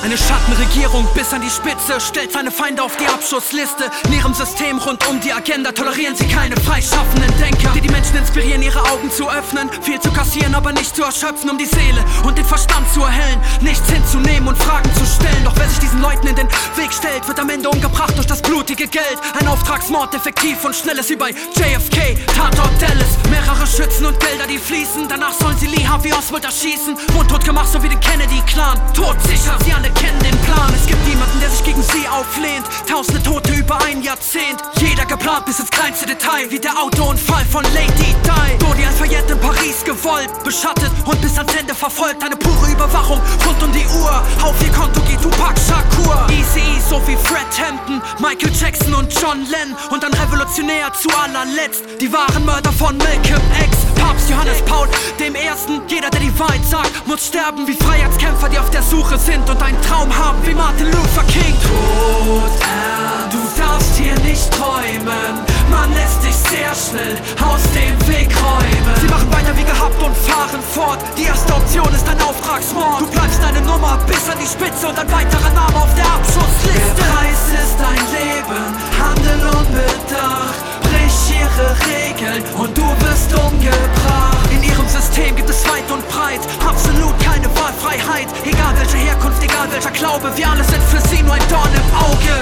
Eine Schattenregierung bis an die Spitze stellt seine Feinde auf die Abschussliste. In ihrem System rund um die Agenda tolerieren sie keine freischaffenden Denker, die die Menschen inspirieren, ihre Augen zu öffnen, viel zu kassieren, aber nicht zu erschöpfen, um die Seele und den Verstand zu erhellen, nichts hinzunehmen und Fragen zu stellen. Doch wer sich diesen Leuten in den Weg stellt, wird am Ende umgebracht durch das blutige Geld. Ein Auftragsmord, effektiv und schnell ist wie bei JFK, Tatort Dallas. Mehrere Schützen und Gelder, die fließen. Danach sollen sie Lee Harvey Oswald erschießen. Mundtot gemacht, so wie den Kennedy-Clan. Todsicher, sie alle kennen den Plan. Es gibt niemanden, der sich gegen sie auflehnt. Tausende Tote über ein Jahrzehnt. Jeder geplant bis ins kleinste Detail, wie der Autounfall von Lady Di. Dodi Al-Fayed in Paris gewollt, beschattet und bis ans Ende verfolgt. Eine pure Überwachung rund um die Uhr. Auf ihr Konto geht Tupac Shakur. Eazy-E, so wie Fred Hampton, Michael Jackson und John Lennon. Und ein Revolutionär zu allerletzt, die wahren Mörder von Malcolm X. Papst Johannes Paul dem Ersten. Jeder, der die Wahrheit sagt, muss sterben wie Freiheitskämpfer, die auf der Suche sind und einen Traum haben wie Martin Luther King. Tod, du darfst hier nicht träumen. Man lässt dich sehr schnell aus dem Weg räumen. Sie machen weiter wie gehabt und fahren fort. Die erste Option ist ein Auftragsmord. Du bleibst deine Nummer bis an die Spitze und ein weiterer Name auf der Abschussliste. Der Preis ist dein Leben, Handel und Bedacht. Brich ihre Regeln und du wirst umgebracht. In ihrem System gibt es weit und breit absolut keine Wahlfreiheit. Egal welche Herkunft, egal welcher Glaube, wir alle sind für sie nur ein Dorn im Auge.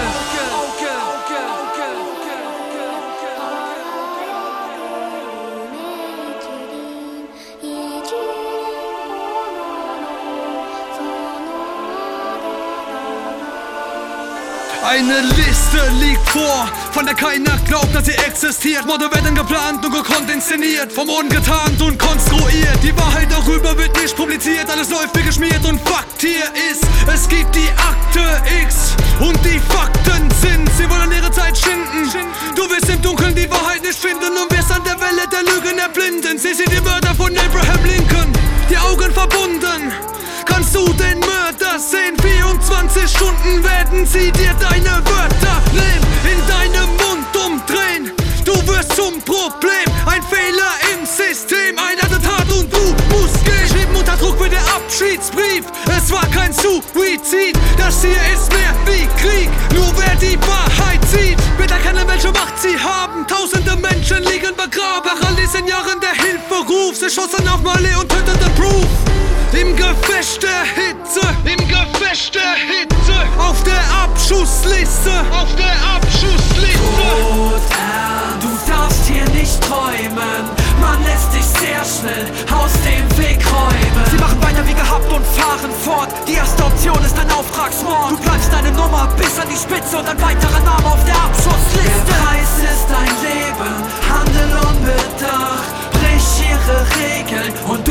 Eine Liste liegt vor, von der keiner glaubt, dass sie existiert. Morde werden geplant und gekonnt inszeniert, vom Ungetarnt und konstruiert. Die Wahrheit darüber wird nicht publiziert, alles läuft wie geschmiert und Fakt hier ist, es gibt die Akte X und die Fakten sind, sie wollen ihre Zeit schinden. Du wirst im Dunkeln die Wahrheit nicht finden und wirst an der Welle der Lügen erblinden. Sie sind die Wörter von Abraham Lincoln, die Augen verbunden. Kannst du den Mörder sehen? 24 Stunden werden sie dir deine Wörter nehmen, in deinem Mund umdrehen. Du wirst zum Problem, ein Fehler im System, ein Attentat und du musst gehen. Geschrieben unter Druck wie der Abschiedsbrief, es war kein Suizid. Das hier ist mehr wie Krieg, nur wer die Wahrheit sieht wird erkennen, welche Macht sie haben. Tausende Menschen liegen begraben, Paralyse in Jahren der Hilferuf. Sie schossen auf Marley und töteten Proof. Im Gefecht der Hitze, im Gefecht der Hitze, auf der Abschussliste, auf der Abschussliste. Tod, du darfst hier nicht träumen. Man lässt dich sehr schnell aus dem Weg räumen. Sie machen weiter wie gehabt und fahren fort. Die erste Option ist ein Auftragsmord. Du bleibst deine Nummer bis an die Spitze und ein weiterer Name auf der Abschussliste. Der Preis ist dein Leben, Handel und Bedacht. Brich ihre Regeln und